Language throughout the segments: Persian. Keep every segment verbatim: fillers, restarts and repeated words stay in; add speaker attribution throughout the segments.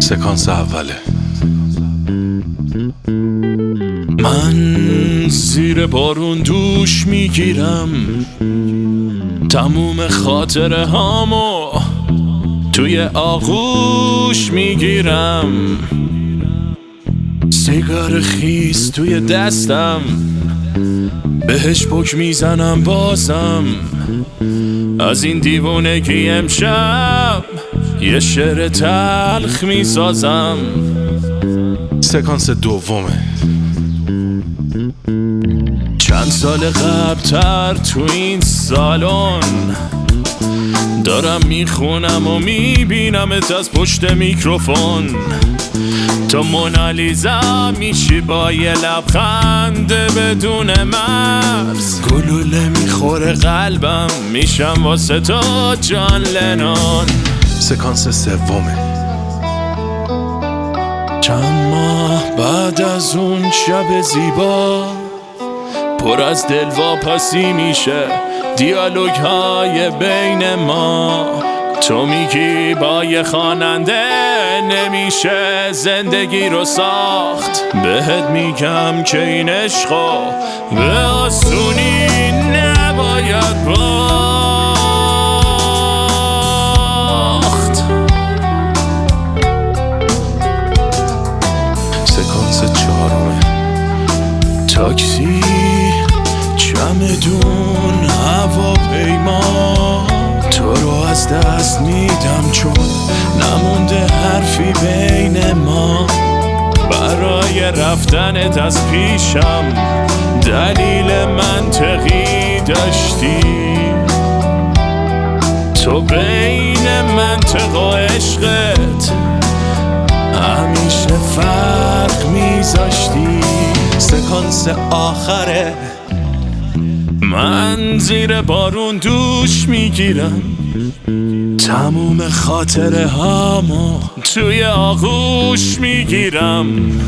Speaker 1: سکانس اوله. من زیر بارون دوش میگیرم، تموم خاطره هامو توی آغوش میگیرم، سیگار خیس توی دستم، بهش پک میزنم بازم. از این دیوونگی امشب یه شعر تلخ میسازم. سکانس دومه. چند سال قبل تر تو این سالن دارم میخونم و میبینمت از پشت میکروفون. تو مونالیزا میشی با یه لبخند بدون مرز، گلوله میخوره قلبم، میشم واسه تو جان لنون. سکانس سومه. چند ماه بعد از اون شب زیبا پر از دلواپسی میشه دیالوگ های بین ما. تو میگی با یه خواننده نمیشه زندگی رو ساخت، بهت میگم که این عشقو به آسونی نباید باخت. سکانس چهارمه. تاکسی، چمدون، هواپیما، تو رو از دست میدم چون نمونده حرفی بین ما. برای رفتنت از پیشم دلیل منطقی داشتی، تو بین منطق و عشقت همیشه فرق میذاشتی. سکانس آخره. من زیر بارون دوش میگیرم، تموم خاطره هامو توی آغوش میگیرم.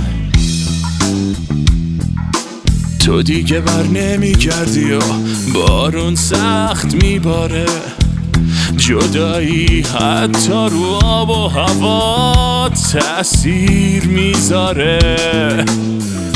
Speaker 1: تو دیگه بر نمیگردی و بارون سخت میباره، جدایی حتی رو آب و هوا تأثیر میذاره.